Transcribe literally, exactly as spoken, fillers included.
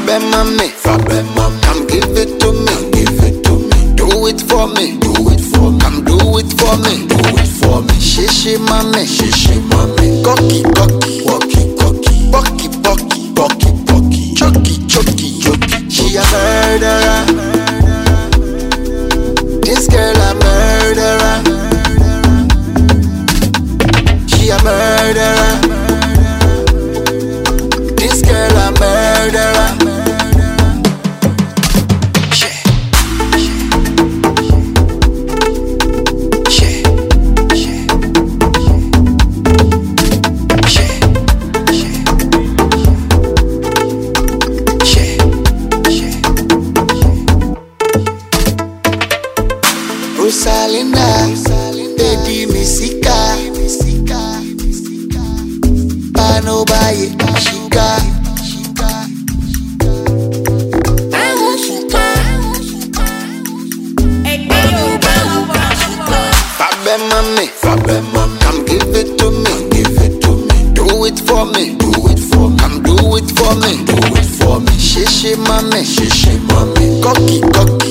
Fabe mami, Fabe mami, come give it to me, come give it to me. Do it for me, do it for me. Come do it for me, do it for me. Shishi mami, shishi mami. Cocky, cocky, cocky, cocky. Bucky, bucky, bucky, bucky. Chucky, chucky, chucky. She a murderer. This girl a murderer. She a murderer. This girl a murderer. Rosalinda, baby misika, pano baye, shika, Fabe mami, Fabe mami, come give it to me, give it to me. Do it for me, do it for me. Come do it for me, do it for me. Shishi mami, shishi mami, cocky, cocky.